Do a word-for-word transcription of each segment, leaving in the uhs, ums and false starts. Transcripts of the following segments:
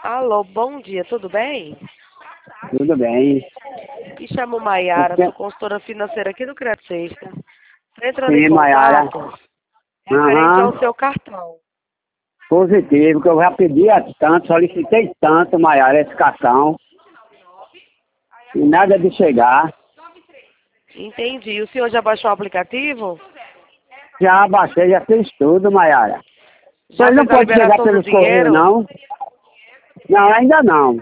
Alô, bom dia, tudo bem? Tudo bem. Me chamo Maiara, Você... sou consultora financeira aqui do Crédito Sexta. Estou entrando em Sim, Maiara. contato referente ao Aham. seu cartão. Positivo, que eu já pedi a tanto, solicitei tanto, Maiara, esse cartão. E nada de chegar. Entendi. O senhor já baixou o aplicativo? Já baixei, já fiz tudo, Maiara. Já Ele não fez a pode chegar liberação do pelos correios, dinheiro? não? Não, ainda não.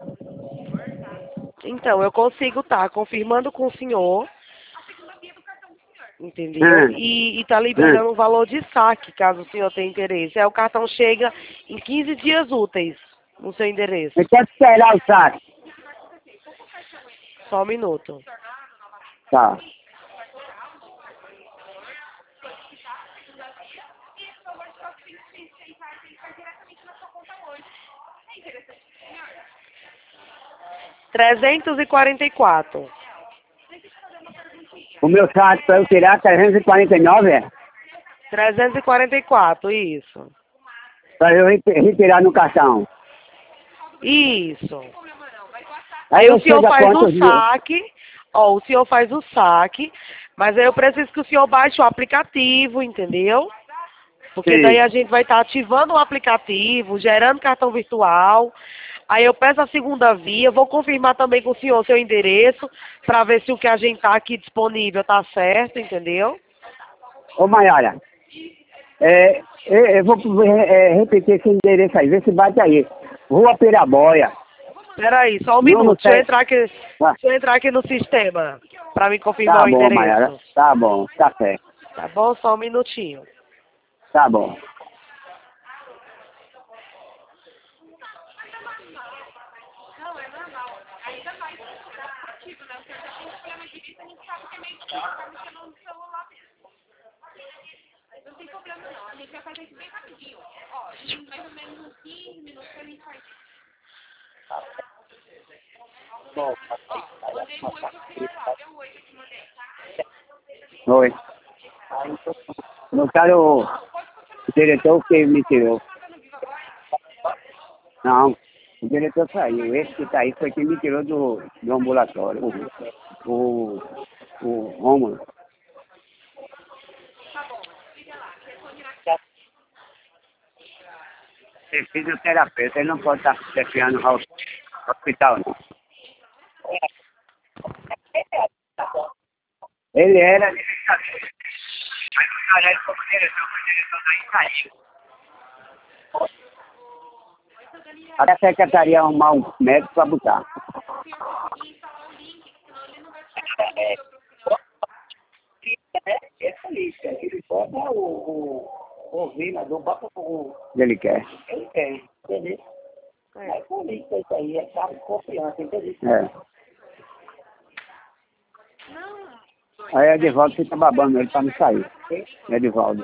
Então, eu consigo estar confirmando com o senhor, entendeu? Hum, E está hum. liberando o valor de saque, caso o senhor tenha interesse. Aí o cartão chega em quinze dias úteis no seu endereço. Eu quero esperar o saque. Só um minuto. Tá. trezentos e quarenta e quatro. O meu saque para eu tirar trezentos e quarenta e nove, é? trezentos e quarenta e quatro, isso. Para eu reti- retirar no cartão. Isso. Aí Aí o eu senhor chego a faz o quantos dias? saque, ó, o senhor faz o saque, mas aí eu preciso que o senhor baixe o aplicativo, entendeu? Porque daí Sim. a gente vai estar ativando o aplicativo, gerando cartão virtual. Aí eu peço a segunda via, vou confirmar também com o senhor o seu endereço, para ver se o que a gente tá aqui disponível tá certo, entendeu? Ô, Maiara, é, eu, eu vou é, repetir esse endereço aí, vê se bate aí. Rua Piraboia, Peraí, só um número minuto, deixa eu sete. entrar aqui, Ah, deixa eu entrar aqui no sistema, para me confirmar tá o bom, Maiara, endereço. tá bom, tá certo, Tá bom? Só um minutinho. tá bom. Oi. Não quero o diretor que me tirou. Não, o diretor saiu. Esse que tá aí foi quem me tirou do, do ambulatório. O, o, o Rômulo. Ser fisioterapeuta, ele não pode estar chefiando o hospital, não. Ele era administrador. Mas o cara ele como diretor, o diretor daí saiu. Até a secretaria arrumar um médico para botar. É, essa lista, ele bota o, o, o vereador, bota o... Ele quer. Ele quer, entendeu? É, é política isso aí, é cargo de confiança, entendeu? É. Aí Edivaldo fica babando ele para não sair. Edivaldo.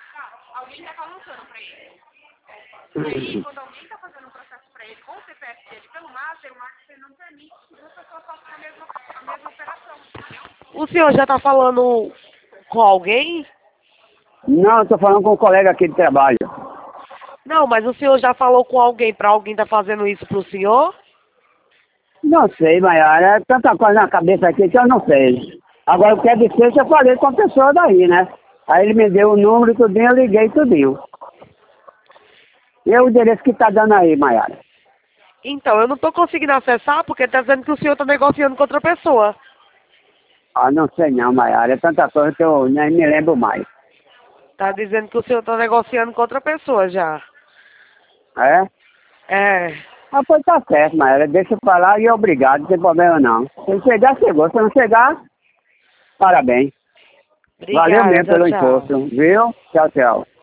O senhor já está falando com alguém? Não, eu tô falando com um colega aqui de trabalho. Não, mas o senhor já falou com alguém para alguém tá fazendo isso pro senhor? Não sei, Maiara, é tanta coisa na cabeça aqui que eu não sei. Agora o que é difícil eu falei com a pessoa daí, né? Aí ele me deu o número, tudinho, eu liguei tudinho. E é o endereço que tá dando aí, Maiara? Então, eu não estou conseguindo acessar porque está dizendo que o senhor está negociando com outra pessoa. Ah, não sei não, Maiara, é tanta coisa que eu nem me lembro mais. Está dizendo que o senhor está negociando com outra pessoa já. É? É. Ah, pois tá certo, Maiara, deixa eu falar e obrigado, não tem problema não. Se chegar, chegou. Se não chegar, parabéns. Valeu Obrigada, mesmo tchau, pelo tchau. encontro, viu? Tchau, tchau.